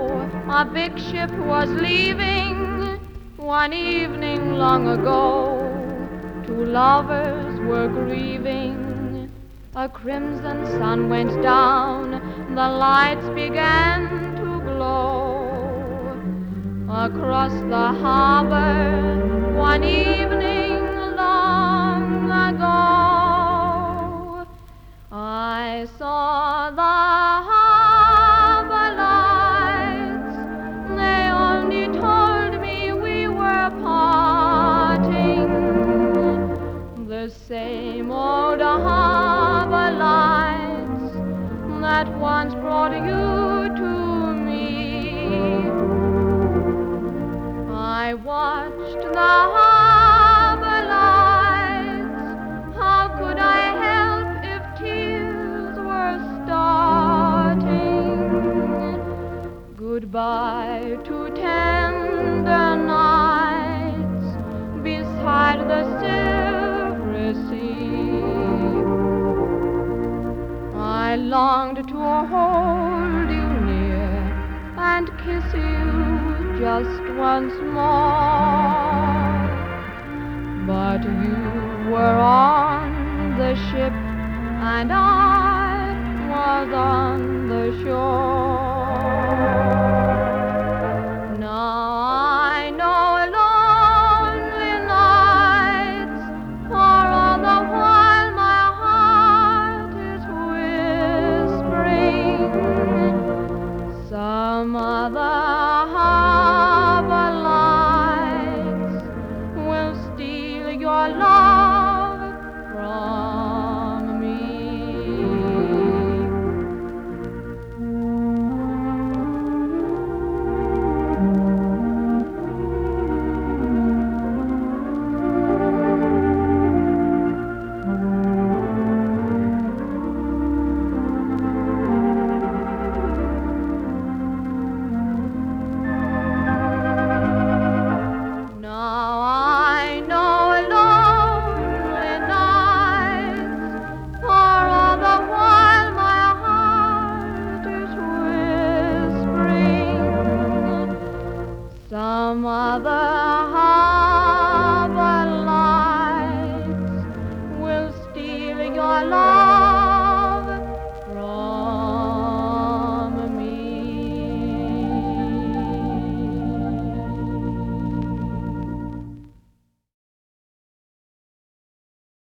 a big ship was leaving one evening long ago. Two lovers were grieving. A crimson sun went down, the lights began to glow. Across the harbor one evening long ago, I saw the harbor lights. They only told me we were parting. The same old harbor lights that once brought you to me. I watched the harbor lights. How could I help if tears were starting? Goodbye to tender nights beside the silvery sea. I longed to hold you near and kiss you just once more, but you were on the ship and I was on the shore. Now I know lonely nights, for all the while my heart is whispering some other harbor lights will steal your love from me. Now I know lonely nights, for all the while my heart is whispering some other